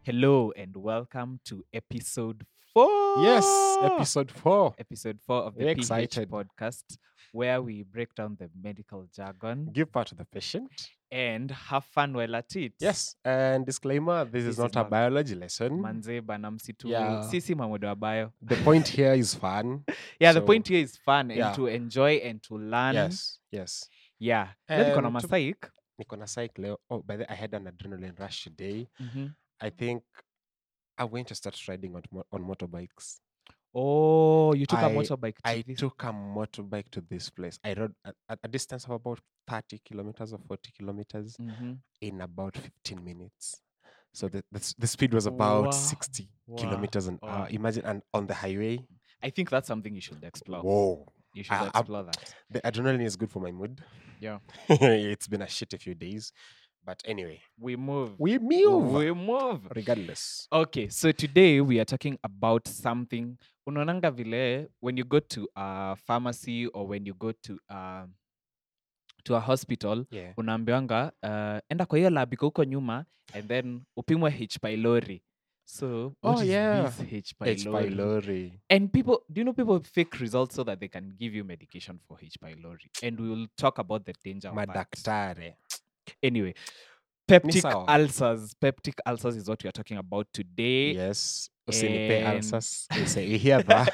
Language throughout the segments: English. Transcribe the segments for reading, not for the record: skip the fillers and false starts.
Hello and welcome to episode 4. Yes, episode 4. Episode 4 of the Very PH excited. podcast, where we break down the medical jargon Give part to the patient. and have fun while at it. Yes, and disclaimer, this is not a biology lesson. Manze bana msitu Yeah. sisi mamodo abayo. The point here is fun. Yeah, the So, point here is fun and yeah. to enjoy and to learn. Yes. Yeah. Leo niko na And to- masaik. Niko na psych leo. Oh, by the way, I had an adrenaline rush today. Mhm. I think I'm going to start riding on motorbikes. Oh, you took a I- motorbike to I this. took a motorbike to this place. I rode at a distance of about 30 kilometers or 40 kilometers Mhm. in about 15 minutes. So the speed was about Wow. 60 Wow. kilometers an Wow. hour. Imagine, and on the highway. I think that's something you should explore. Whoa. You should I- explore that. The adrenaline is good for my mood. Yeah. It's been a shit a few days. But anyway, We move. we move We move. regardless. Okay, so today we are talking about something. Unaonanga vile when you go to a pharmacy or when you go to a hospital, Yeah. unaambiwanga enda kwa hiyo lab iko huko nyuma and then upimwe H pylori. So what Oh, is yeah. this H H. pylori? pylori. And people, do you know people fake results so that they can give you medication for H pylori? And we will talk about the danger of that. Madaktare. Anyway, peptic sawa. ulcers. Peptic ulcers is what we are talking about today. Yes. Usinipe And- ulcers. You hear that?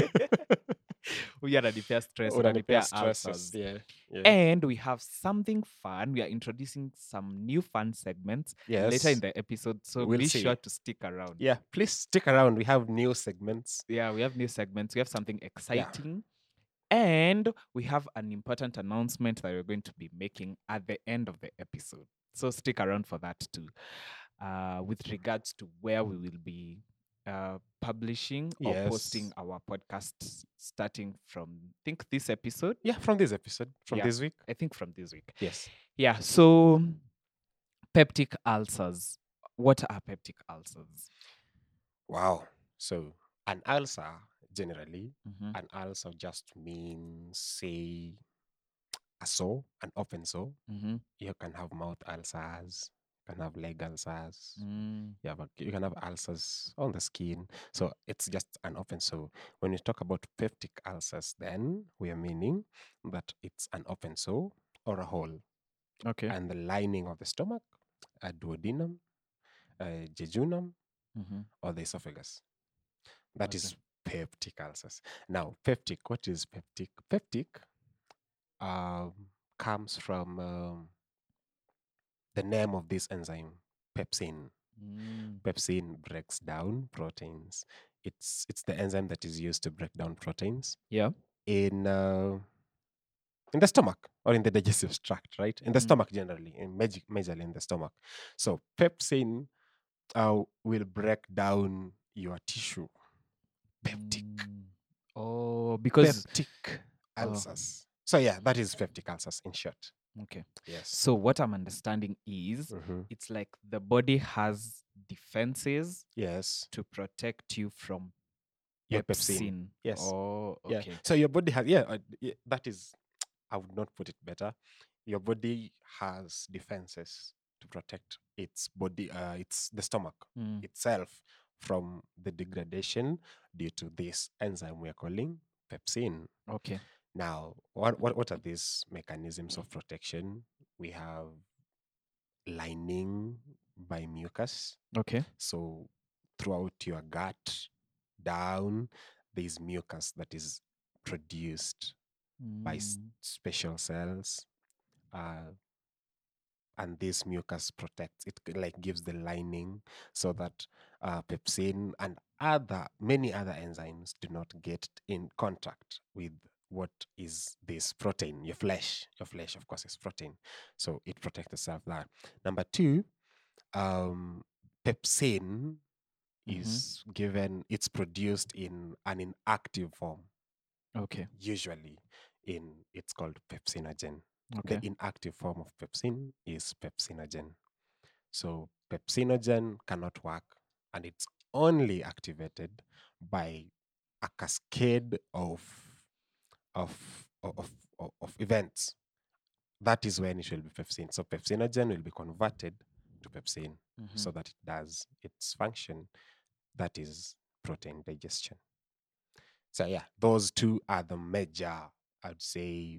We are ananipea stress, Unanipea unanipea stresses. ulcers. Yeah. And we have something fun. We are introducing some new fun segments Yes. later in the episode. So We'll be see. sure to stick around. Yeah, please stick around. We have new segments. Yeah, we have new segments. We have something exciting. And we have an important announcement that we're going to be making at the end of the episode. So stick around for that too. With regards to where we will be publishing or posting Yes. our podcasts starting from, I think, this episode. Yeah, from this episode, from Yeah. this week. I think from this week. Yes. Yeah, so peptic ulcers. What are peptic ulcers? Wow. So an ulcer, generally, Mhm. an ulcer just means, say, a sore, an open sore. Mhm. You can have mouth ulcers, you can have leg ulcers, Mm. you can have ulcers on the skin. So it's just an open sore. When we talk about peptic ulcers, then we are meaning that it's an open sore or a hole. Okay. And the lining of the stomach, a duodenum, a jejunum, Mhm. or the esophagus. That is Okay. peptic ulcers. Now, peptic, what is peptic? Peptic comes from the name of this enzyme, pepsin. Mm. Pepsin breaks down proteins. It's the enzyme that is used to break down proteins Yeah. in the stomach or in the digestive tract, right? In the Mm. stomach generally, majorly in the stomach. So pepsin will break down your tissue. Peptic. Mm. Oh, because Peptic Oh. ulcers. So yeah, that is peptic ulcers in short. okay. Yes. So what I'm understanding is Mhm. it's like the body has defenses Yes. to protect you from Your pepsin. pepsin. Yes. Oh, Yeah. okay. So your body has that is, I would not put it better. Your body has defenses to protect its body, it's the stomach Mm. itself from the degradation due to this enzyme we are calling pepsin. Okay. Now, what are these mechanisms of protection? We have lining by mucus. Okay. So throughout your gut, down, there is mucus that is produced by Mm. special cells. And this mucus protects it, like gives the lining so that pepsin and many other enzymes do not get in contact with what is this protein. Your flesh of course is protein, so it protects itself there. Number two, pepsin is given, it's produced in an inactive form, Okay. usually it's called pepsinogen. Okay. The inactive form of pepsin is pepsinogen. So pepsinogen cannot work, and it's only activated by a cascade of events. That is when it will be pepsin. So pepsinogen will be converted to pepsin Mhm. so that it does its function, that is protein digestion. So yeah, those two are the major, I'd say,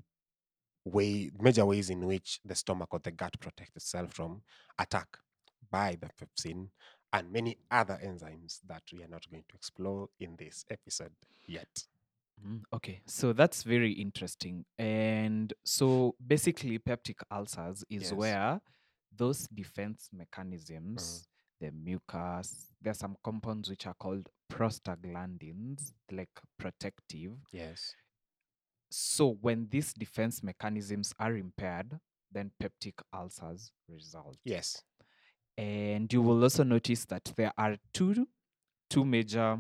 major ways in which the stomach or the gut protects itself from attack by the pepsin and many other enzymes that we are not going to explore in this episode yet. Okay, so that's very interesting. And so basically, peptic ulcers is Yes. where those defense Mhm. mechanisms, the mucus, there's some compounds which are called prostaglandins, like protective. Yes. So when these defense mechanisms are impaired, then peptic ulcers result. Yes. And you will also notice that there are two major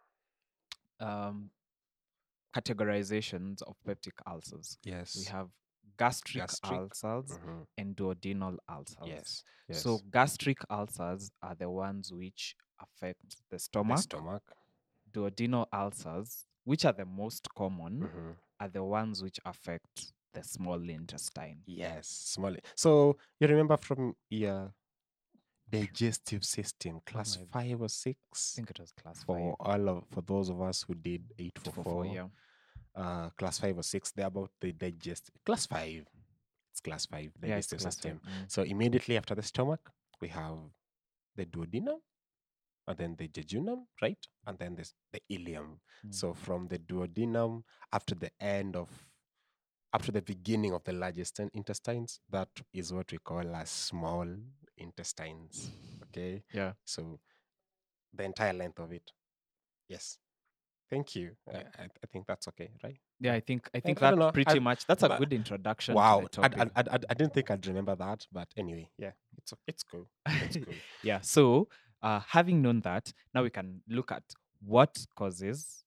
um, categorizations of peptic ulcers. We Yes. have gastric Gastric. ulcers Mhm. and duodenal ulcers. Yes. So Yes. gastric ulcers are the ones which affect the The stomach. stomach. Duodenal ulcers, which are the most common, Mhm. are the ones which affect the small intestine. Yes. Small. So you remember from your digestive system, class I 5 or 6? think it was class For 5. for those of us who did 844, 844, yeah. class 5 or 6, they're about the digest class 5. It's class 5 Yeah, it's digestive class 5. system. So immediately after the stomach, we have the duodenum, and then the jejunum, right? And then there's the ileum. Mm. So from the duodenum after the end of after the beginning of the largest intestines, that is what we call as small intestines. Okay. Yeah. So the entire length of it. Yes. Thank you. Yeah. I think that's okay, right? Yeah, I think I don't that know. pretty much that's a But- good introduction to wow. the topic. I didn't think I'd remember that, but anyway, yeah, it's cool. It's cool. Yeah. So, having known that, now we can look at what causes,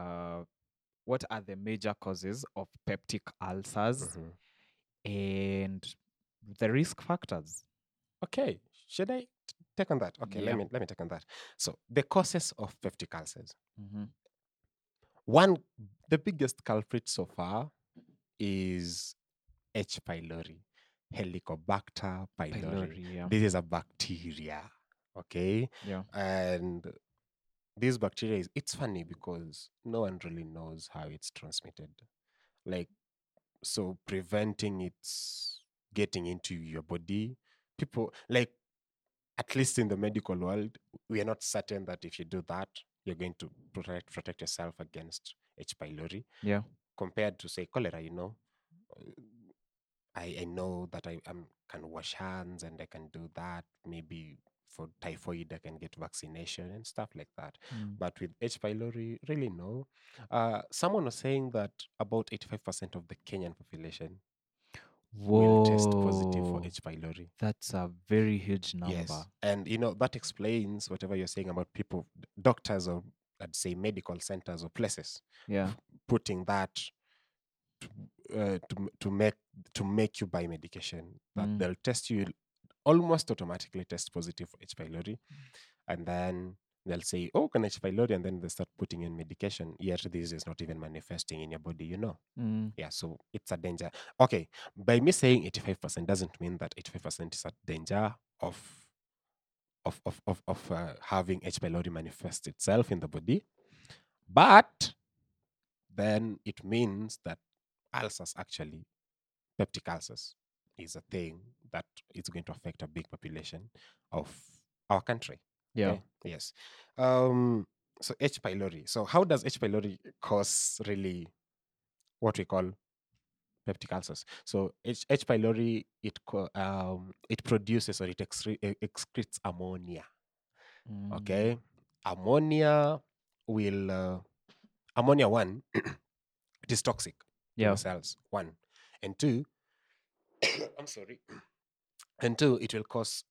what are the major causes of peptic ulcers Mhm. and the risk factors. Okay. Should I take on that? Okay, Yeah. let me take on that. So the causes of peptic ulcers. Mm-hmm. One, the biggest culprit so far is H. pylori, Helicobacter pylori. Pylori, yeah. This is a bacteria, okay? Yeah. And this bacteria it's funny because no one really knows how it's transmitted. Like, so preventing its getting into your body, people like, at least in the medical world, we are not certain that if you do that, you're going to protect yourself against H. pylori Yeah. compared to say cholera. Uh, I know that can wash hands and I can do that. Maybe for typhoid, I can get vaccination and stuff like that. Mm. But with H. pylori, really no. Someone was saying that about 85% of the Kenyan population will test positive for Whoa. H. pylori. That's a very huge number. Yes. And that explains whatever you're saying about people, doctors, or I'd say medical centers or places Yeah. putting that to make you buy medication, that Mm. they'll test you, almost automatically test positive for H. pylori, and then they'll say, oh, can H. pylori, and then they start putting in medication, yet this is not even manifesting in your body. Mm. Yeah, so it's a danger. Okay, by me saying 85% doesn't mean that 85% is a danger of having H. pylori manifest itself in the body, but then it means that ulcers, actually peptic ulcers, is a thing that is going to affect a big population of our country. Yeah. Okay? Yes. So H. pylori. So how does H. pylori cause really what we call peptic ulcers? So H. pylori, it produces, or it excretes ammonia. Mm. Okay, ammonia ammonia, one, it is toxic to Yeah. the cells, one, and two, I'm sorry, and two, it will cause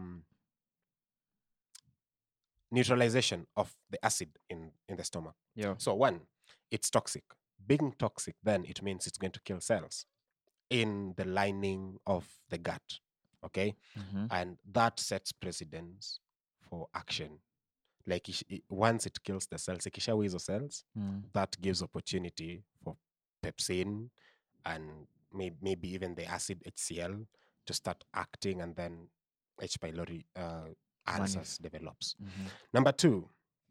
neutralization of the acid in the stomach. Yeah. So one, it's toxic. Being toxic, then it means it's going to kill cells in the lining of the gut. Okay, Mm-hmm. and that sets precedence for action. Like once it kills the cells, ikishaua hizo cells, Mm. that gives opportunity for pepsin and maybe even the acid HCl to start acting, and then H. pylori Manif- ulcers develops. Mhm. Number 2,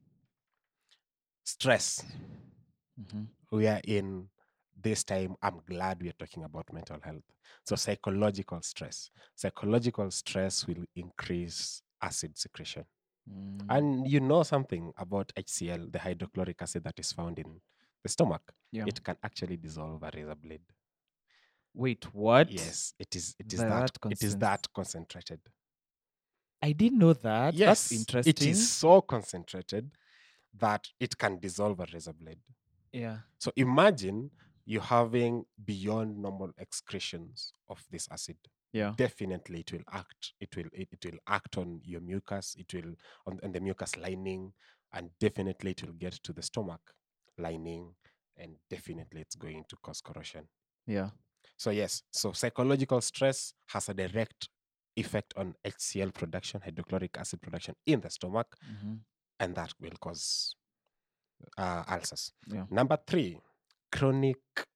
stress. Mhm. We are in this time. I'm glad we are talking about mental health. So psychological stress. Psychological stress will increase acid secretion. Mm. And you know something about HCl, the hydrochloric acid that is found in the stomach. Yeah. It can actually dissolve a razor blade. Wait, what? Yes, it is That that concentrated. I didn't know that. That's Yes, interesting. it is so concentrated that it can dissolve a razor blade. Yeah. So imagine you having beyond normal excretions of this acid. Yeah. Definitely it will act. It will act on your mucus. It will on the mucus lining, and definitely it will get to the stomach lining, and definitely it's going to cause corrosion. Yeah. So yes, so psychological stress has a direct effect on HCl production, hydrochloric acid production in the stomach, Mhm. and that will cause ulcers. Yeah. Number 3, chronic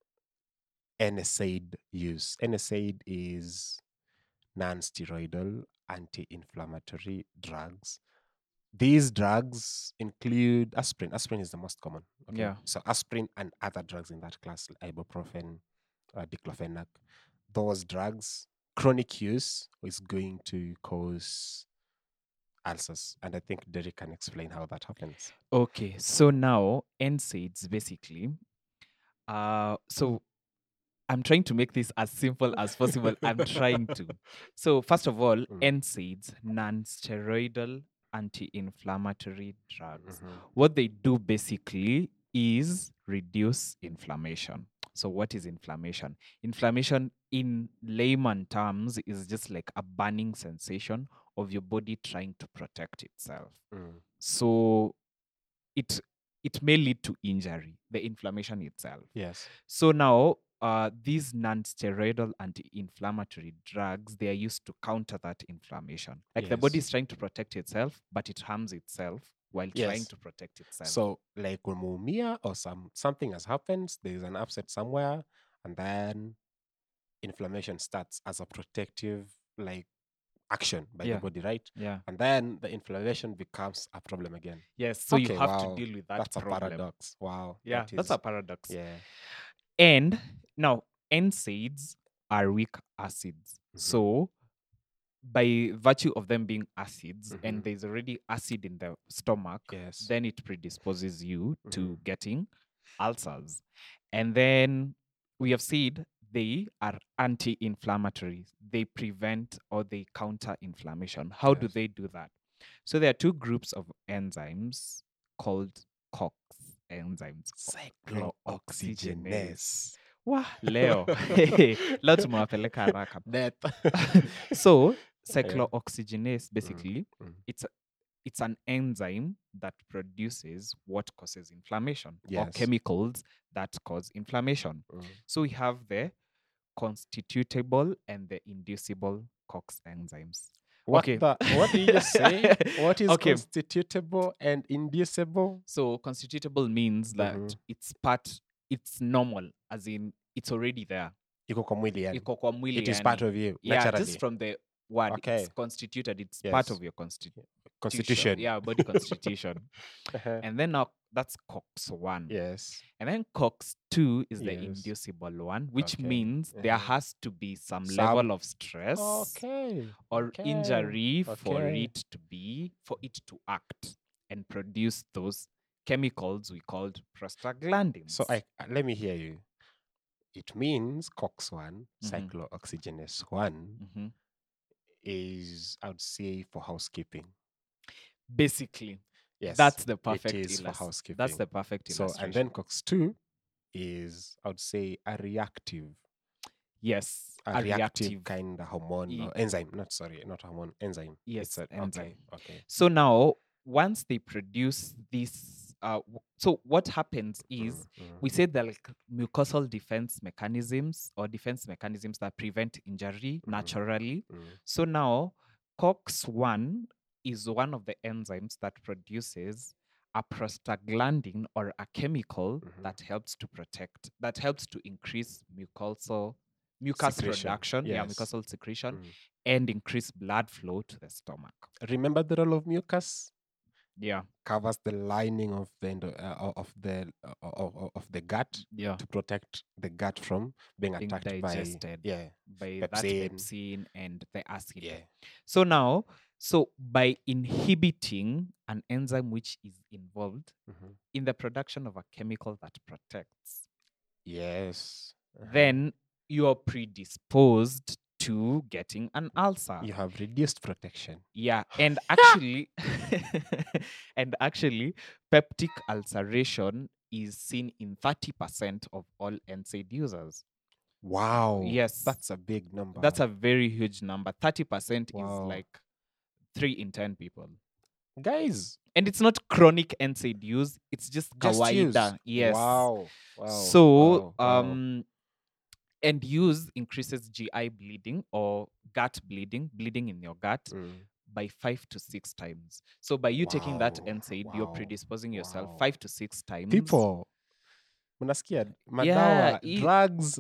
NSAID use. NSAID is non-steroidal anti-inflammatory drugs. These drugs include aspirin. Aspirin is the most common. Okay? Yeah. So aspirin and other drugs in that class, ibuprofen, diclofenac, those drugs, chronic use is going to cause ulcers. And I think Derek can explain how that happens. Okay. So now NSAIDs basically. So I'm trying to make this as simple as possible. I'm trying to. So first of all, NSAIDs, non-steroidal anti-inflammatory drugs. What they do basically is reduce inflammation. So what is inflammation? Inflammation in layman terms is just like a burning sensation of your body trying to protect itself. So it may lead to injury, the inflammation itself. Yes. So now these non-steroidal anti-inflammatory drugs, they are used to counter that inflammation. Like the body Yes. is trying to protect itself, but it harms itself while trying Yes. to protect itself. So like umeumia or something has happened, there's an upset somewhere, and then inflammation starts as a protective like action by Yeah. the body, right? Yeah. And then the inflammation becomes a problem again. Yes. So you Okay, have wow. to deal with that That's problem. a paradox. Wow. Yeah, that's a paradox. Yeah. And now NSAIDs are weak acids. So by virtue of them being acids and there's already acid in the stomach, Yes. then it predisposes you to getting ulcers. And then we have said they are anti-inflammatory. They prevent or they counter inflammation. How do Yes. they do that? So there are two groups of enzymes called COX enzymes. Cyclooxygenase. Wah, leo. Leo tumewapeleka haraka. So cyclooxygenase basically it's an enzyme that produces what causes inflammation or Yes. chemicals that cause inflammation. So we have the constitutable and the inducible COX enzymes. What did you just say? What is Okay. constitutable and inducible? So constitutable means that it's normal, as in it's already there. Iko kwa mwili yani. Iko kwa mwili It is yani. part of you, Yeah, naturally. just from the word, Okay. it's constituted. It's Yes. part of your constitution. Yeah, body constitution. And then now that's COX-1. Yes. And then COX-2 is the Yes. inducible one, which Okay. means there has to be some Some- level of stress Okay. or Okay. injury for Okay. it to act and produce those chemicals we called prostaglandins. So let me hear you. It means COX-1, Mhm. cyclooxygenase 1, Mhm. is, I would say, for housekeeping. Basically, Yes. that's the perfect It is for illus- housekeeping. That's the perfect So, illustration. and then COX-2 is, I would say, a reactive kind of hormone or enzyme. Not hormone, enzyme. Yes, It's enzyme. Okay. So now, once they produce this, so what happens is we say they're like mucosal defense mechanisms or defense mechanisms that prevent injury naturally. So now, COX-1 is one of the enzymes that produces a prostaglandin or a chemical that helps to increase mucus Secretion, production, yes. mucosal secretion, Mm. and increase blood flow to the stomach. Remember the role of mucus? Yeah, Covers the lining of the of the gut yeah, to protect the gut from being being attacked digested by that pepsin. pepsin and the acid. Yeah. So now, by inhibiting an enzyme which is involved Mhm. in the production of a chemical that protects, Yes. then you are predisposed to getting an ulcer. You have reduced protection. Yeah, and actually, and actually, peptic ulceration is seen in 30% of all NSAID users. Wow. Yes, That's a big number. that's a very huge number. 30% is Wow. like 3 in 10 people. Guys, And it's not chronic NSAID use, it's just just use. kawaida. Yes. Wow. So, wow. and use increases GI bleeding or gut bleeding in your gut Mm. by 5 to 6 times. So by you taking that Wow, NSAID, you're wow, predisposing yourself wow. 5 to 6 times. People, mnasikia Yeah, madawa, drugs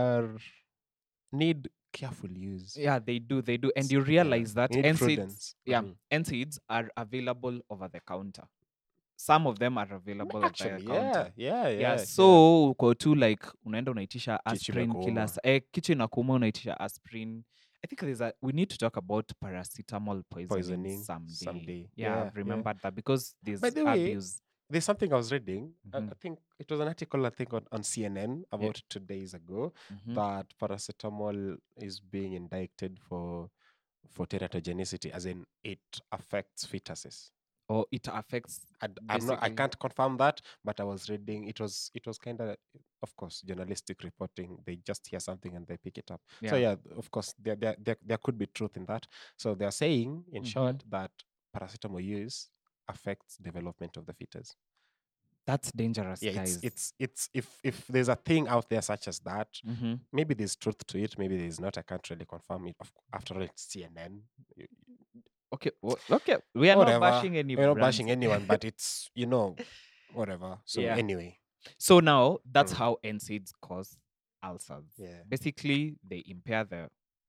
need careful use. yeah, they do. And you Yeah, realize that need NSAIDs, prudence. NSAIDs are available over the counter. Some of them are available Actually, over the counter. yeah. So uko tu like unaenda unaitisha Kichwa aspirin kila inakuuma. kichwa inakuuma unaitisha aspirin. I think we need to talk about paracetamol poisoning someday. Yeah, I've remembered that because there's By the way, abuse. there's something I was reading. Mhm. I think it was an article, on CNN about 2 days ago, Mhm. that paracetamol is being indicted for teratogenicity, as in it affects fetuses. Or it affects I basically. can't confirm that, but I was reading. It was kind of, of course, journalistic reporting. They just hear something and they pick it up. So Yeah. yeah, of course, there could be truth in that. So they're saying, in short, that paracetamol use affects development of the fetus. That's dangerous, Yeah, guys. it's if there's a thing out there such as that, Mhm. maybe there's truth to it, maybe there's not. I can't really confirm it. After all, it's CNN. Okay, okay. We are not Whatever. bashing any We're not brands. bashing anyone, but it's, whatever. So Yeah. anyway, So now that's how NSAIDs cause ulcers. Yeah. Basically, they impair the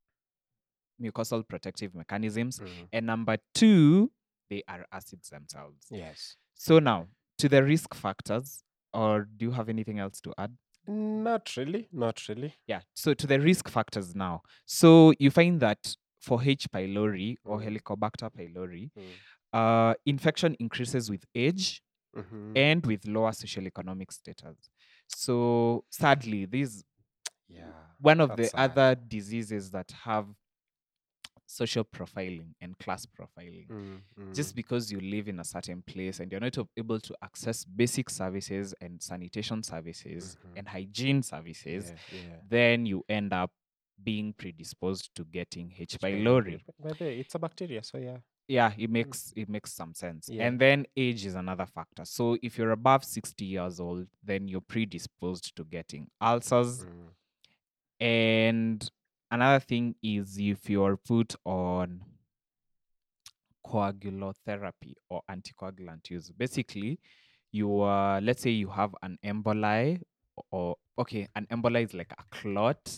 mucosal protective mechanisms. Mhm. And number 2, they are acids themselves. Yes. So now, to the risk factors, or do you have anything else to add? Not really. Yeah. So to the risk factors now. So you find that for H. pylori or Helicobacter pylori, infection increases with age Mhm. and with lower social economic status. So sadly, this one of the that's sad. other diseases that have social profiling and class profiling. Just because you live in a certain place and you're not able to access basic services and sanitation services and hygiene services, then you end up being predisposed to getting H. pylori. By the way, it's a bacteria, so yeah. Yeah, it makes some sense. Yeah. And then age is another factor. So if you're above 60 years old, then you're predisposed to getting ulcers. And another thing is if you're put on coagulotherapy or anticoagulant use. Basically, let's say you have an emboli, or an emboli is like a clot.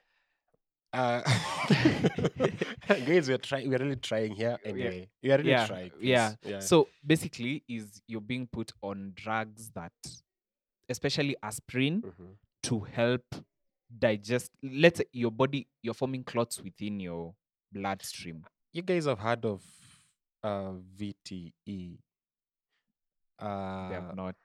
Guys, we're really trying here anyway. We are really trying. Yeah. Yeah. So basically, is you're being put on drugs that, especially aspirin, to help digest. Let's say you're forming clots within your bloodstream. You guys have heard of VTE? They have not.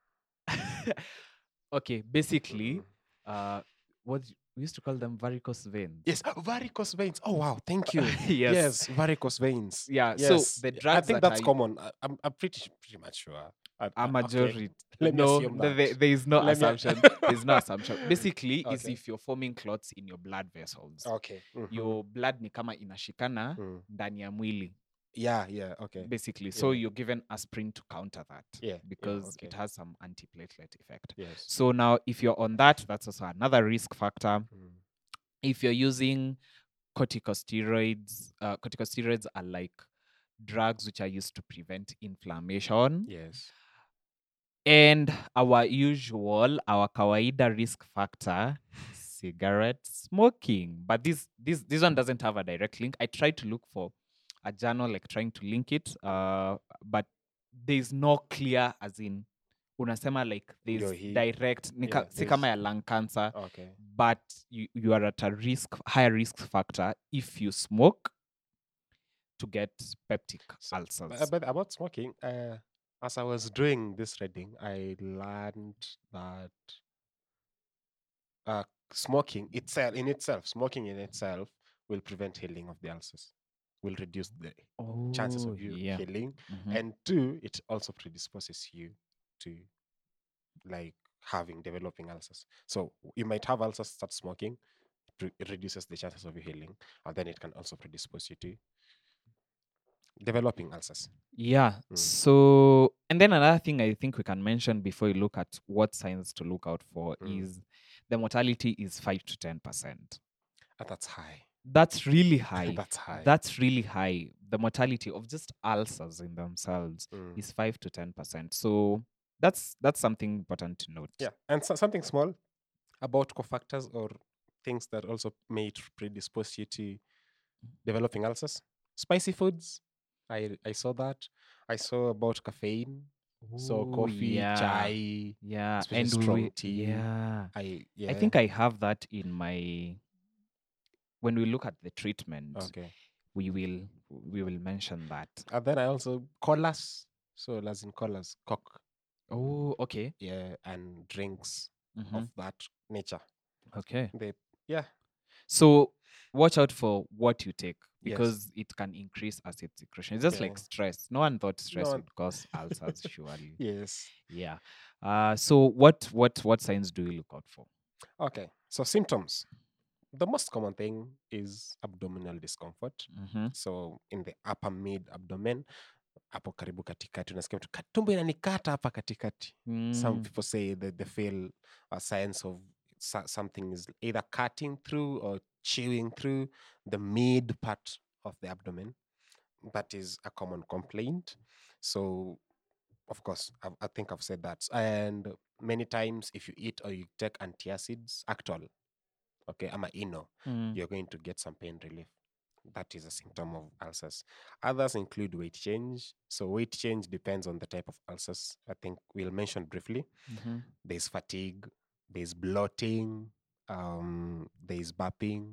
Okay, basically, what we used to call them varicose veins. Yes, varicose veins. Oh wow, thank you. Yes. Varicose veins. Yeah. Yes. So the drugs I think that that's are common. I'm pretty much sure. a majority. Let me No, assume that. there is no Let me- assumption. There's no assumption. Basically, is Okay. if you're forming clots in your blood vessels. Okay. Your blood ni kama inashikana ndani ya mwili. Yeah. Okay. Basically, so you're given aspirin to counter that. Yeah. Because okay. it has some antiplatelet effect. Yes. So now, if you're on that, that's also another risk factor. If you're using corticosteroids, corticosteroids are like drugs which are used to prevent inflammation. Yes. And our kawaida risk factor cigarette smoking. But this one doesn't have a direct link. I tried to look for a journal like trying to link it, but there's no clear as in unasema like Ndio there's hii. direct Yeah, si kama there's- ya lung cancer, Okay. but you are at a higher risk factor if you smoke to get peptic ulcers. But about smoking, as I was doing this reading, I learned that smoking smoking in itself will prevent healing of the ulcers, will reduce the chances Oh, of you yeah. healing, Mhm. and two, it also predisposes you to like developing ulcers. So you might have ulcers, start smoking, it reduces the chances of you healing, and then it can also predispose you to developing ulcers. Yeah. Mm. So, and then another thing I think we can mention before you look at what signs to look out for is the mortality is 5 to 10%. That's high. That's really high. That's high. That's really high. The mortality of just ulcers in themselves Mm. is 5 to 10%. So that's something important to note. Yeah, and something small about cofactors or things that also may predispose you to developing ulcers. Spicy foods. I saw that. I saw about caffeine. So Ooh, coffee, yeah. chai, Yeah, especially and strong tea. yeah. I I think I have that in my when we look at the treatment. okay. We will mention that. And then I also colas. So as in colas, coke. Oh, okay. Yeah, and drinks Mhm. of that nature. Okay. Yeah. So watch out for what you take Yes. because it can increase acid secretion. It's just like Yeah. stress. No one thought stress No one- would cause ulcers, surely. Yes. Yeah. So what signs do you look out for? Okay. So symptoms. The most common thing is abdominal discomfort. Mm-hmm. So in the upper mid abdomen, hapo karibu katikati, unasikia mtu tumbo inanikata hapa katikati. Some people say that they feel a sense of something is either cutting through or chewing through the mid part of the abdomen. That is a common complaint. So of course, I think I've said that. And many times if you eat or you take antacids, Actol, okay, ama ino, you're going to get some pain relief. That is a symptom of ulcers. Others include weight change. So weight change depends on the type of ulcers. I think we'll mention briefly. Mm-hmm. There's fatigue, there's bloating, there's burping,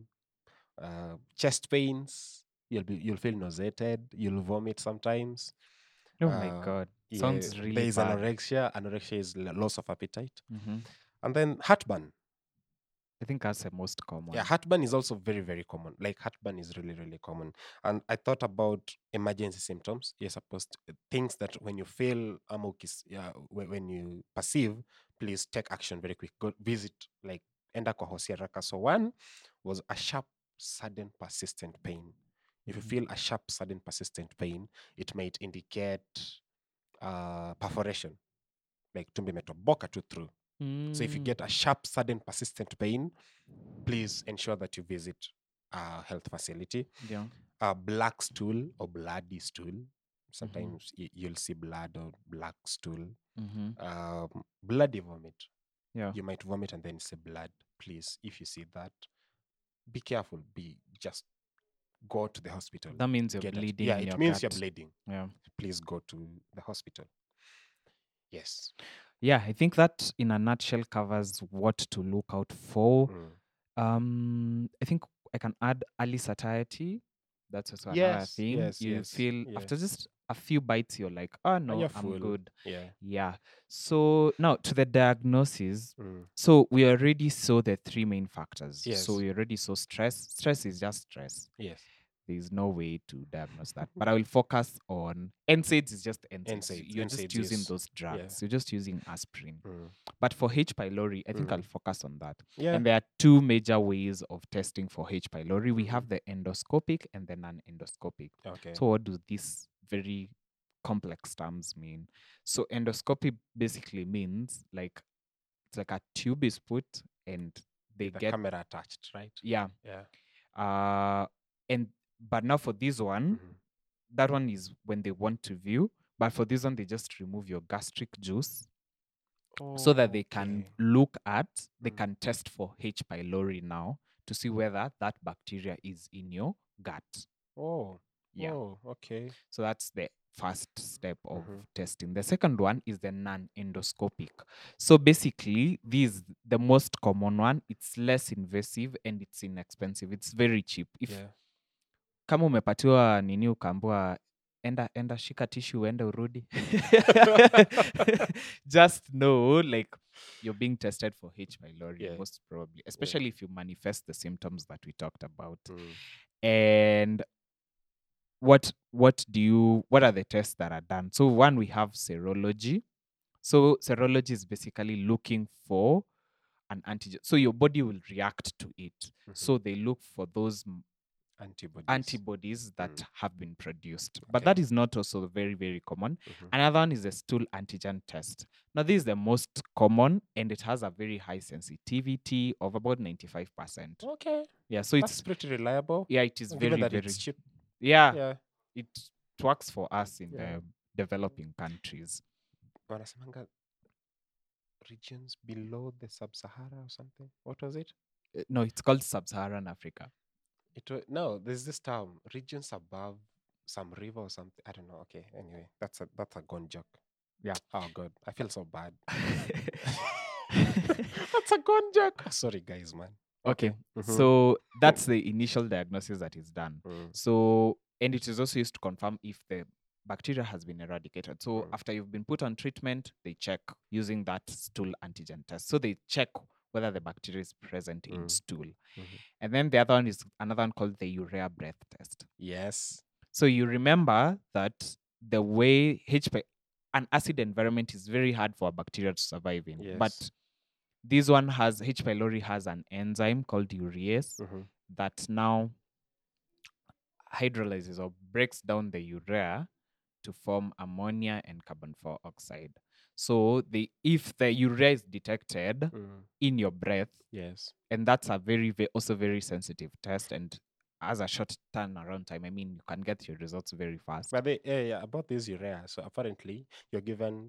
chest pains. You'll feel nauseated. You'll vomit sometimes. Oh my God. Sounds really there's bad. anorexia. Anorexia is loss of appetite. Mm-hmm. And then heartburn. I think that's the most common. Yeah, heartburn is also very, very common. Like heartburn is really, really common. And I thought about emergency symptoms. You're supposed to, things that when you feel when you perceive, please take action very quick. Go visit, like enda kwa hosi haraka. So one was a sharp, sudden, persistent pain. If you feel a sharp, sudden, persistent pain, it might indicate perforation, like tumbo imetoboka tu through. So if you get a sharp, sudden, persistent pain, please ensure that you visit a health facility. Yeah. A black stool or bloody stool. Sometimes you'll see blood or black stool. Mm-hmm. Bloody vomit. Yeah. You might vomit and then see blood. Please, if you see that, be careful. Just go to the hospital. That means you're Get bleeding. Yeah, in it your means gut. you're bleeding. Yeah. Please go to the hospital. Yes. Yeah, I think that in a nutshell covers what to look out for. I think I can add early satiety. That's also another thing. You feel after just a few bites, you're like, oh no, you're I'm full. good. Yeah. Yeah. So now to the diagnosis. So we already saw the three main factors. Yes. So we already saw stress. Stress is just stress. Yes. There's no way to diagnose that. But I will focus on NSAIDs is just NSAIDs. You're just using those drugs. You're just using aspirin. But for H. pylori, I think I'll focus on that. Yeah. And there are two major ways of testing for H. pylori. We have the endoscopic and the non-endoscopic. Okay. So what do these very complex terms mean? So endoscopy basically means like it's like a tube is put and they the get camera attached, right? Yeah. Yeah. But now for this one, that one is when they want to view. But for this one, they just remove your gastric juice. so that they can Okay. look at, they Mm. can test for H. pylori now to see whether that bacteria is in your gut. Oh. Yeah. Oh, okay. So that's the first step of Mhm. testing. The second one is the non-endoscopic. So basically, this the most common one. It's less invasive and it's inexpensive. It's very cheap. If Yeah. kama umepatiwa nini ukaambiwa enda shika tissue uende urudi, just know like you're being tested for H. pylori Yeah. most probably, especially if you manifest the symptoms that we talked about. Mm. And what are the tests that are done? So one, we have serology. So serology is basically looking for an antigen, so your body will react to it. So they look for those antibodies that have been produced, but that Okay. is not also very, very common. Mhm. Another one is a stool antigen test. Now this is the most common and it has a very high sensitivity of about 95%. Okay. Yeah, so That's it's pretty reliable. it is Given very, that very, it's cheap. yeah, Yeah. it works for us in Yeah. the developing countries. Wanasemanga regions below the sub-Sahara or something. What was it? No, it's called Sub-Saharan Africa. No, there's this term, regions above some river or something. I don't know. Okay. Anyway, that's a gone joke. Yeah. Oh god, I feel so bad. That's a gone joke. Sorry, guys, man. Okay. Mhm. So that's the initial diagnosis that is done. Mm. So, and it is also used to confirm if the bacteria has been eradicated. So Mm. after you've been put on treatment, they check using that stool antigen test. So they check whether the bacteria is present in stool. Mhm. And then the other one is another one called the urea breath test. Yes. So you remember that the way an acid environment is very hard for a bacteria to survive in. Yes. But this one has H. pylori has an enzyme called urease Mhm. that now hydrolyzes or breaks down the urea to form ammonia and carbon dioxide. So if the urea is detected Mm. in your breath, Yes. and that's a also very sensitive test and has a short turnaround time. I mean, you can get your results very fast. But about this urea. So apparently, you're given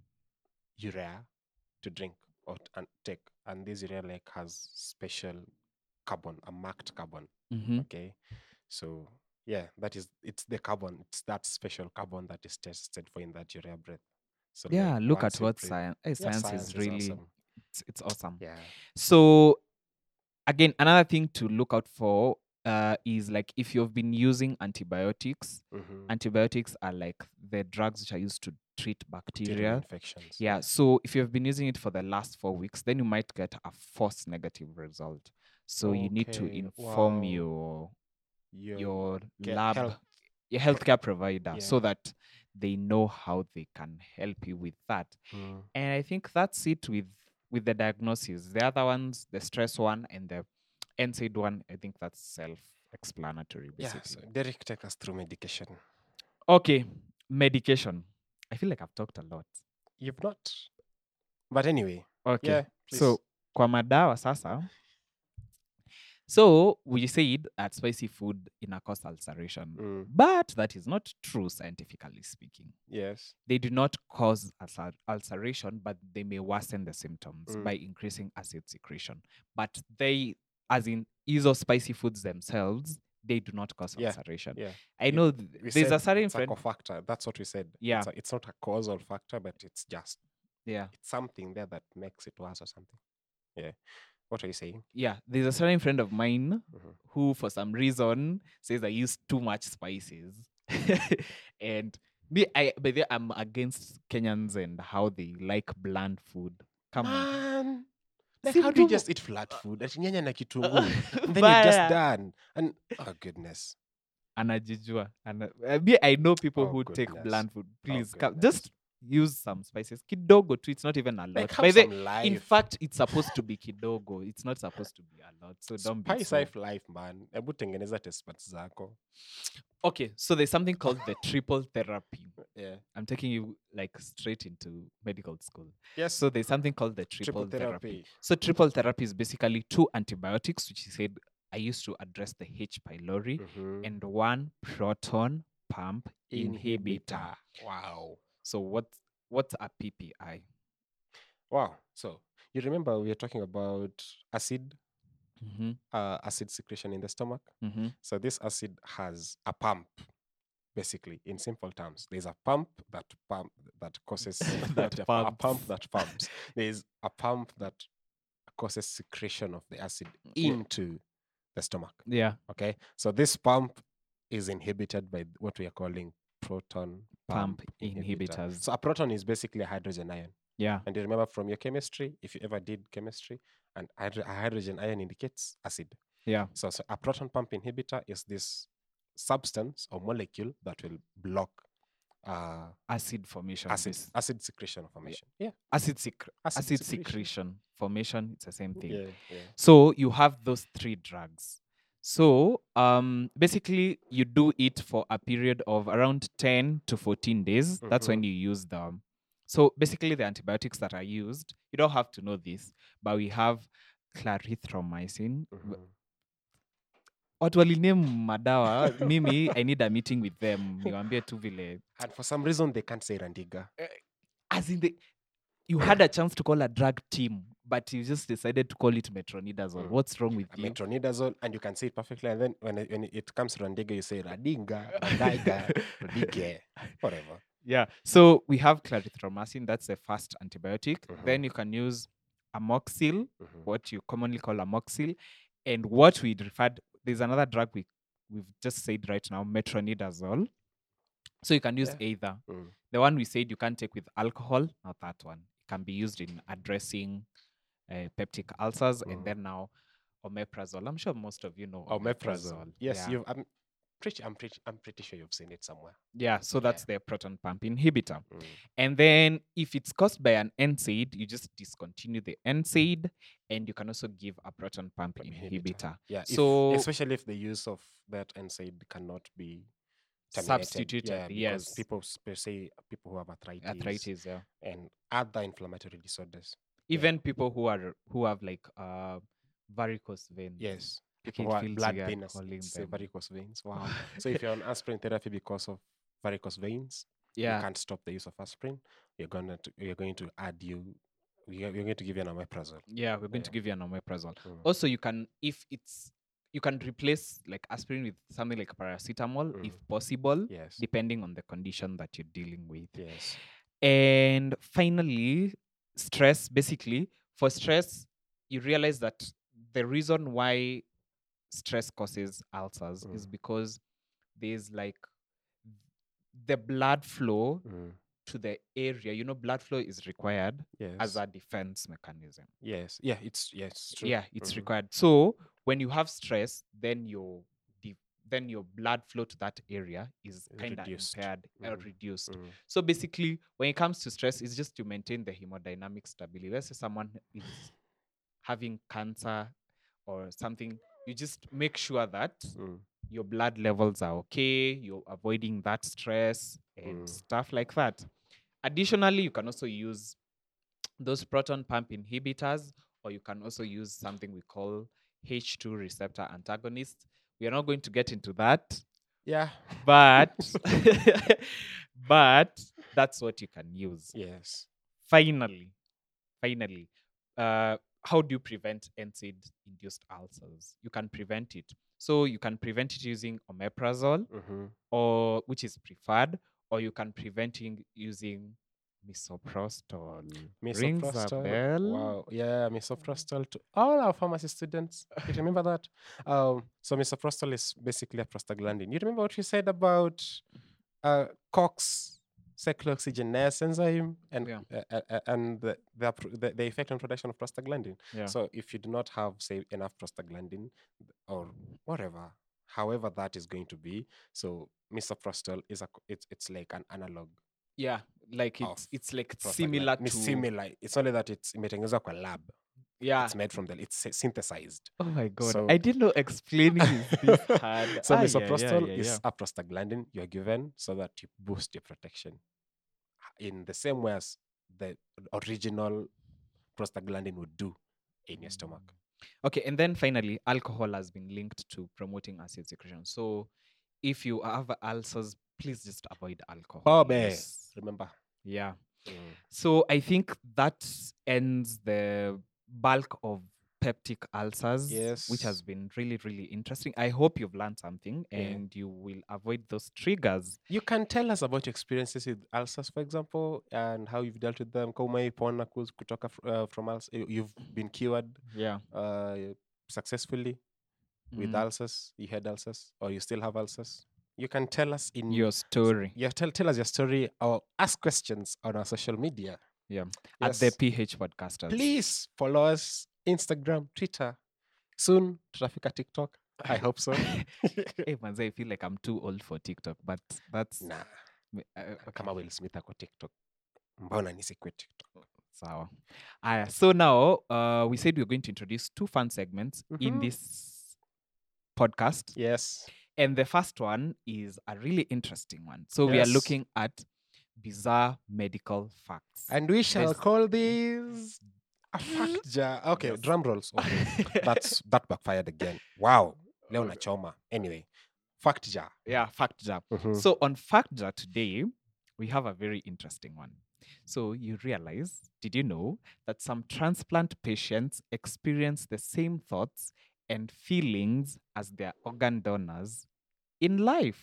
urea to drink or and take, and this urea like has special carbon, a marked carbon. Mhm. Okay, so yeah, it's the carbon. It's that special carbon that is tested for in that urea breath. So Yeah, like look once at you what breathe, science. yeah, Science is really awesome. it's awesome. Yeah. So again, another thing to look out for is like if you've been using antibiotics. Mhm. Antibiotics are like the drugs which are used to treat Bacterial bacteria. infections. Yeah. So if you've been using it for the last 4 weeks, then you might get a false negative result. So you need to Okay, inform wow. your Get lab, health. your healthcare provider, so Yeah. that they know how they can help you with that. Mm. And I think that's it with the diagnosis. The other ones, the stress one and the NSAID one, I think that's self-explanatory, Yeah. basically. So Derek, take us through medication. Okay, medication. I feel like I've talked a lot. You've not, but anyway. Okay, Yeah. Please. so kwa madawa sasa. So we said that spicy food in a cause ulceration, but that is not true scientifically speaking. Yes. They do not cause ulceration, but they may worsen the symptoms by increasing acid secretion. But they, as in spicy foods themselves, they do not cause ulceration. Yeah. I know We there's said a certain it's a friend. cofactor. That's what we said. Yeah. It's not a causal factor, but it's just Yeah. it's something there that makes it worse or something. Yeah. What are you saying? Yeah. There's a certain friend of mine who, for some reason, says I use too much spices. And I'm against Kenyans and how they like bland food. Come on. Man. Like, Si how do you mtu- just eat flat food? Ati nyanya na kitunguu. And then you're just Baya. done. And oh goodness. Anajijua. I know people Oh, who take goodness. bland food. Please, goodness. just use some spices. Kidogo too. It's not even a lot. Like, By have the- some life. in fact, it's supposed to be kidogo. It's not supposed to be a lot. So don't be Spice so. life, man. Ebu tengeneza taste buds zako. Okay, so there's something called the triple therapy. Yeah. I'm taking you like straight into medical school. Yes. So there's something called the triple Triple therapy. therapy. So triple therapy is basically 2 antibiotics, which he said I used to address the H. pylori, and 1 proton pump inhibitor. Wow. So what's a PPI? Wow. So you remember we were talking about acid, Mm-hmm. acid secretion in the stomach. Mm-hmm. So this acid has a pump. Basically, in simple terms, there's a pump that causes That a pump pumps. that pumps. There's a pump that causes secretion of the acid Yeah. into the stomach. Yeah. Okay, so this pump is inhibited by what we are calling proton Pump pump inhibitor. inhibitors. So a proton is basically a hydrogen ion. Yeah. And you remember from your chemistry, if you ever did chemistry, and a hydrogen ion indicates acid. Yeah. So a proton pump inhibitor is this substance or molecule that will block Acid formation. acid secretion or formation. Yeah, Acid acid secretion. secretion formation. It's the same thing. Yeah, yeah. So you have those three drugs. So basically you do it for a period of around 10 to 14 days. That's when Mhm. you use them. So basically the antibiotics that are used, you don't have to know this, but we have clarithromycin. Mhm. Watu waliname madawa, mimi I need a meeting with them. Niwaambie tu vile. And for some reason they can't say Randiga. As in you had a chance to call a drug team, but you just decided to call it metronidazole. Mm. What's wrong with you? Metronidazole, and you can say it perfectly. And then when it comes to Randiga, you say Radinga, Radiga, Radige, whatever. Yeah. So we have clarithromycin. That's the first antibiotic. Mhm. Then you can use amoxil, Mhm. what you commonly call amoxil, and what we referred. There's another drug we've just said right now, metronidazole. So you can use Yeah. either. Mm. The one we said you can take with alcohol, not that one. It can be used in addressing peptic ulcers, and Mhm. then now omeprazole. I'm sure most of you know Omeprazole. Yes, Yeah. I'm pretty sure you've seen it somewhere. Yeah, so that's the proton pump inhibitor. Mm. And then if it's caused by an NSAID, you just discontinue the NSAID, and you can also give a proton pump inhibitor. Yeah, So especially if the use of that NSAID cannot be terminated. substituted, Yeah, because yes. people say people who have Arthritis, yeah. and other inflammatory disorders. Even people who have like varicose veins. Yes. I People hate who are feels blood weird venous, calling say them. varicose veins. Wow. So if you're on aspirin therapy because of varicose veins, you Yeah. can't stop the use of aspirin. We're going to give you an omeprazole. Yeah, we're going to Yeah. give you an omeprazole. Mm. Also, you can replace like aspirin with something like paracetamol if possible, Yes. depending on the condition that you're dealing with. Yes. And finally, stress. Basically, for stress, you realize that the reason why stress causes ulcers is because there's like the blood flow to the area. Blood flow is required as a defense mechanism. Yes. Yeah, it's true. Yeah, it's required. So when you have stress, then your blood flow to that area is kind of impaired or reduced. So basically, when it comes to stress, it's just to maintain the hemodynamic stability. Let's say someone is having cancer or something, you just make sure that your blood levels are okay, you're avoiding that stress and stuff like that. Additionally, you can also use those proton pump inhibitors, or you can also use something we call H2 receptor antagonists. We are not going to get into that. Yeah. But but that's what you can use. Yes. Finally, how do you prevent NSAID-induced ulcers? You can prevent it. So you can prevent it using omeprazole, or which is preferred, or you can prevent it using misoprostol. Rings a bell? Wow. Yeah, misoprostol to all our pharmacy students. You remember that? So misoprostol is basically a prostaglandin. You remember what you said about COX cyclooxygenase enzyme and the effect on production of prostaglandin. Yeah. So if you do not have, say, enough prostaglandin or whatever, however that is going to be, so misoprostol is it's like an analog. Yeah, like it's like similar to similar. It's only that it's imetengenezwa kwa lab. Yeah, it's made from it's synthesized. Oh my god, So- I didn't know explaining is this hard. So yeah, misoprostol yeah. is a prostaglandin you're given so that you boost your protection in the same way as the original prostaglandin would do in your stomach. Okay, and then finally, alcohol has been linked to promoting acid secretion. So if you have ulcers, please just avoid alcohol. Bobe, Yes. remember? Yeah. So I think that ends the bulk of peptic ulcers, which has Yes. been really, really interesting. I hope you've learned something Yeah. and you will avoid those triggers. You can tell us about your experiences with ulcers, for example, and how you've dealt with them. Kama umeipona kutoka from ulcers. You've been cured Yeah. successfully with Mm. ulcers. You had ulcers, or you still have ulcers. You can tell us Your story. tell us your story, or ask questions on our social media. Yeah. Yes. At the PH Podcasters. Please follow us Instagram, Twitter. Soon tutafika TikTok. I hope so. Hey, manze, I feel like I'm too old for TikTok, but that's Nah, okay. kama Will Smith ako TikTok. Mbona nisikwe TikTok? Sawa. So now we said we are going to introduce two fun segments in Mhm. this podcast. Yes. And the first one is a really interesting one. So we are Yes. looking at bizarre medical facts. And we shall Best- call these a fact jar. Okay, Yes. drum rolls. Okay. That backfired again. Wow. Leo nachoma. Anyway, fact jar. Yeah, fact jar. Mhm. So on fact jar today, we have a very interesting one. So you realize, did you know that some transplant patients experience the same thoughts and feelings as their organ donors in life?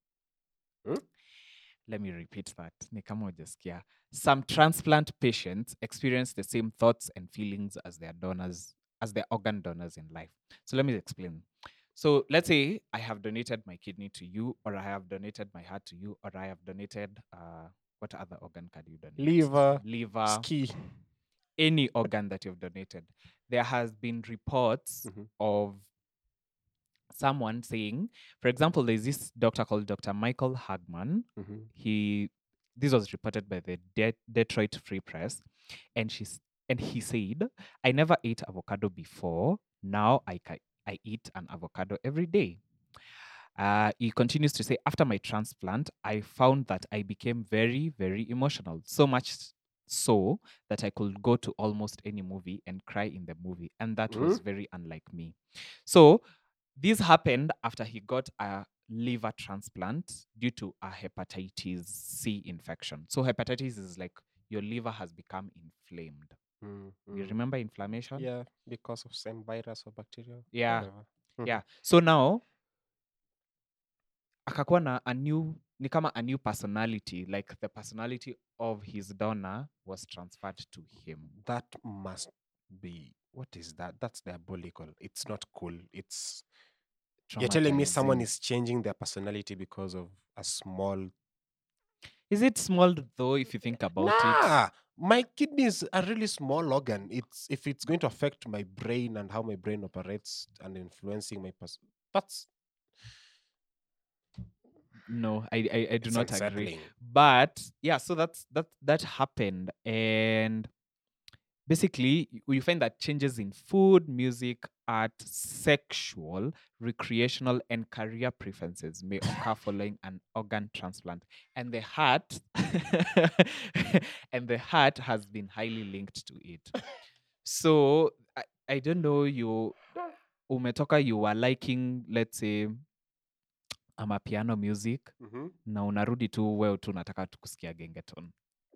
Hmm? Let me repeat that. Ni kama hujasikia. Some transplant patients experience the same thoughts and feelings as their donors, as their organ donors in life. So let me explain. So let's say I have donated my kidney to you, or I have donated my heart to you, or I have donated what other organ can you donate? Liver. Ski. Any organ that you've donated. There has been reports Mhm. of someone saying, for example, there's this doctor called Dr. Michael Hagman. Mhm. This was reported by the Detroit Free Press, and he said, I never ate avocado before. Now I eat an avocado every day. He continues to say, after my transplant, I found that I became very, very emotional. So much so that I could go to almost any movie and cry in the movie. And that was very unlike me. So this happened after he got a liver transplant due to a hepatitis C infection. So hepatitis is like your liver has become inflamed. You remember inflammation? Yeah, because of same virus or bacteria. Yeah. Whatever. Yeah. So now akakuwa na a new ni kama a new personality, like the personality of his donor was transferred to him. That must be, what is that? That's diabolical. It's not cool. You're telling me someone Traumatizing. is changing their personality because of a small. Is it small though if you think about it? Nah, my kidney is a really small organ. If it's going to affect my brain and how my brain operates and influencing my that's No, I do it's not agree. unsettling. But yeah, so that happened, and basically you find that changes in food, music, art, sexual, recreational, and career preferences may occur following an organ transplant, and the heart and the heart has been highly linked to it. So I don't know, you umetoka, you were liking, let's say, piano music, na unarudi tu wewe tu unataka tukusikia gengeton.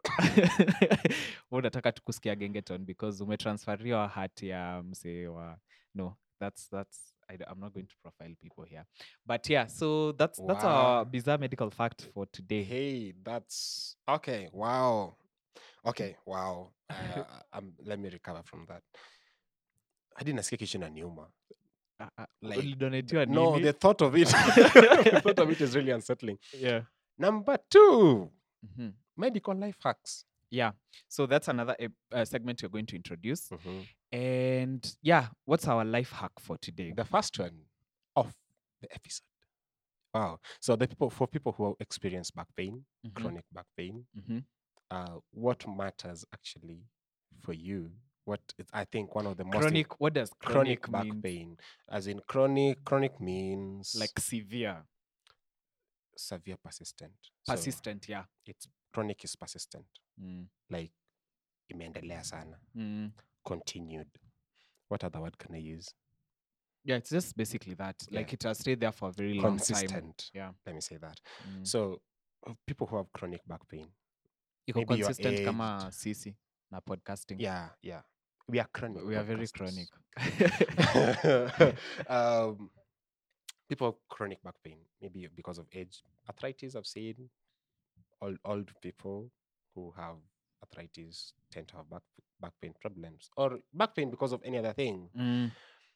Unataka tukusikia gengeton because umetransferiwa heart ya msee wa no, that's I'm not going to profile people here, but yeah, so that's Wow. our bizarre medical fact for today. Hey, that's okay. Wow. Okay, wow. Let me recover from that. Hadi nasikia kitu inaniuma. Like, Ulidonetiwa no, nini? the thought of it, the thought of it is really unsettling. Yeah. Number 2, Mhm. medical life hacks. Yeah, so that's another segment we're going to introduce. And yeah, what's our life hack for today? The first one of the episode. Wow. So for people who experience back pain, chronic back pain, what matters actually for you? I think one of the most Chronic, what does chronic chronic back mean? pain, as in chronic means Like severe, persistent. persistent, yeah. It's chronic is persistent. Mm. Like imeendelea sana. Continued. What other word can I use? Yeah, it's just basically that. Yeah. Like it has stayed there for a very long time. Consistent. Yeah. Let me say that. So people who have chronic back pain, Iko maybe you're consistent aged. kama sisi na podcasting. Yeah. We are chronic. We are very podcasters. chronic. People have chronic back pain, maybe because of age. Arthritis, I've seen old people who have arthritis tend to have back pain problems, or back pain because of any other thing. Mm,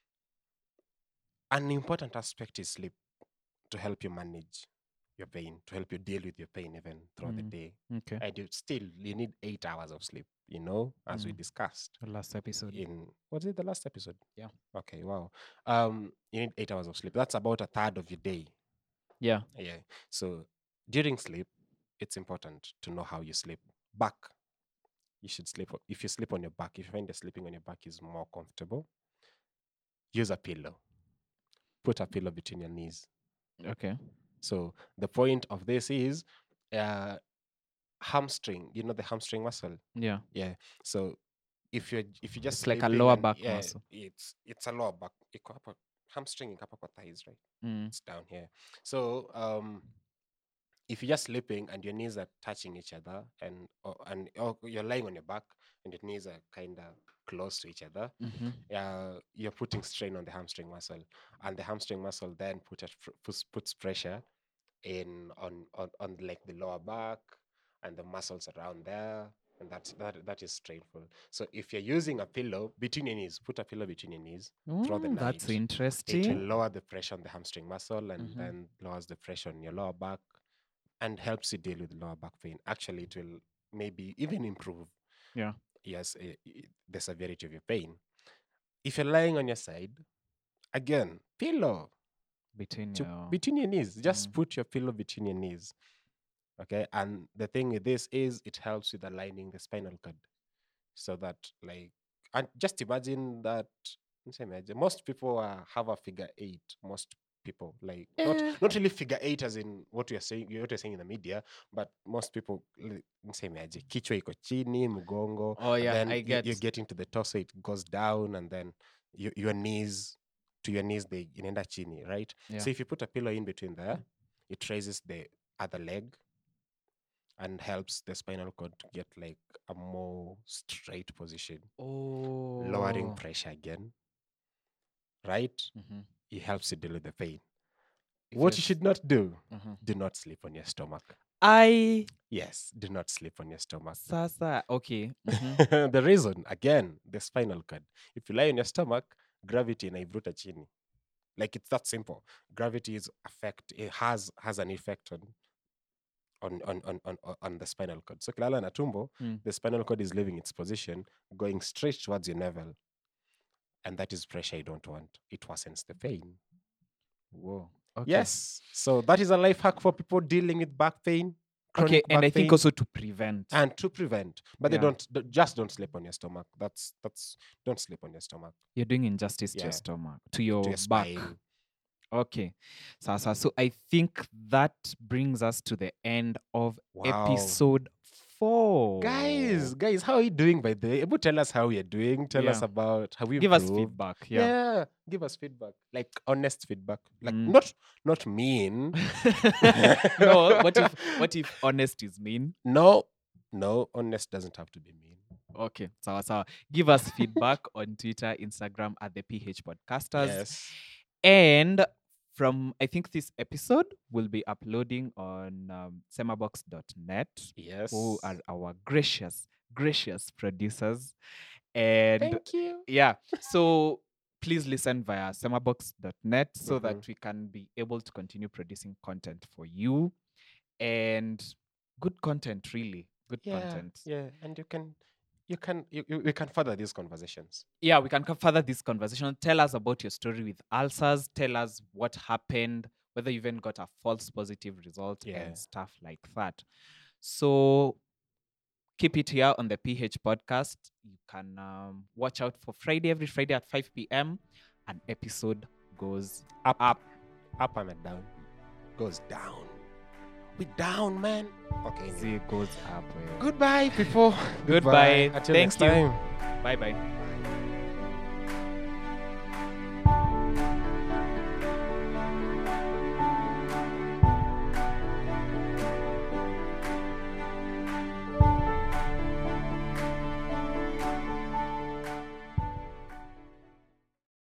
An important aspect is sleep to help you manage your pain, to help you deal with your pain even throughout the day. okay. And you need 8 hours of sleep, as we discussed The last episode. was it the last episode? Yeah. Okay, wow. You need 8 hours of sleep. That's about a third of your day. Yeah. Yeah. So during sleep, it's important to know how you sleep. Back. You should sleep. If you sleep on your back, if you find that sleeping on your back is more comfortable, use a pillow. Put a pillow between your knees. Okay. So the point of this is hamstring. You know the hamstring muscle? Yeah. Yeah. So if you just It's like a sleeping lower and- back yeah, muscle. It's a lower back. Hamstring iko hapa kwa thighs, right? Mm. It's down here. So if you're just sleeping and your knees are touching each other or you're lying on your back and your knees are kind of close to each other, you're putting strain on the hamstring muscle, and the hamstring muscle then puts pressure on like the lower back and the muscles around there, and that is strainful. So if you're using a pillow between your knees, put a pillow between your knees throughout the night. That's It will interesting. lower the pressure on the hamstring muscle and then lowers the pressure on your lower back and helps you deal with lower back pain. Actually, it will maybe even improve Yeah. the severity of your pain. If you're lying on your side, again, pillow Between between your knees. Just put your pillow between your knees. Okay. And the thing with this is it helps with aligning the spinal cord. So that and just imagine that most people have a figure 8. Most people not really figure 8 as in what you're saying in the media, but most people kichwa iko chini, mgongo. Oh yeah, then I get. you're getting to the torso, it goes down, and then your knees they inaenda chini, right? Yeah. So if you put a pillow in between there, it raises the other leg and helps the spinal cord to get like a more straight position, lowering pressure again, right? It helps you deal with the pain. What you should not do, do not sleep on your stomach. Yes, do not sleep on your stomach. Sasa, okay. The reason, again, the spinal cord. If you lie on your stomach, gravity inaivuta chini. Like, it's that simple. Gravity has an effect on the spinal cord. So kilala na tumbo, the spinal cord is leaving its position, going straight towards your navel. And that is pressure you don't want. It worsens the pain. Whoa. Okay. Yes. So that is a life hack for people dealing with back pain. Okay, and I think also to prevent. And to prevent. But they don't sleep on your stomach. That's don't sleep on your stomach. You're doing injustice to your stomach, to your back. Spine. Okay. So I think that brings us to the end of episode 4. Guys, how are you doing, by the way? Able tell us how you're doing. Tell us about how we give us feedback. Yeah. Give us feedback. Like honest feedback. Like not mean. No, what if honest is mean? No, honest doesn't have to be mean. Okay. So give us feedback on Twitter, Instagram at the PH Podcasters. Yes. And from, I think this episode will be uploading on semabox.net. Yes. Who are our gracious producers. And thank you. Yeah. So please listen via semabox.net so that we can be able to continue producing content for you. And good content, really. Good content. Yeah. And we can further these conversations. Yeah, we can further this conversation. Tell us about your story with ulcers. Tell us what happened, whether you even got a false positive result and stuff like that. So keep it here on the PH Podcast. You can watch out for every Friday at 5 p.m. An episode goes up and down. Goes down. We down, man. Okay. See, it goes up. Goodbye, people. Goodbye. Until Thank next time. Bye-bye.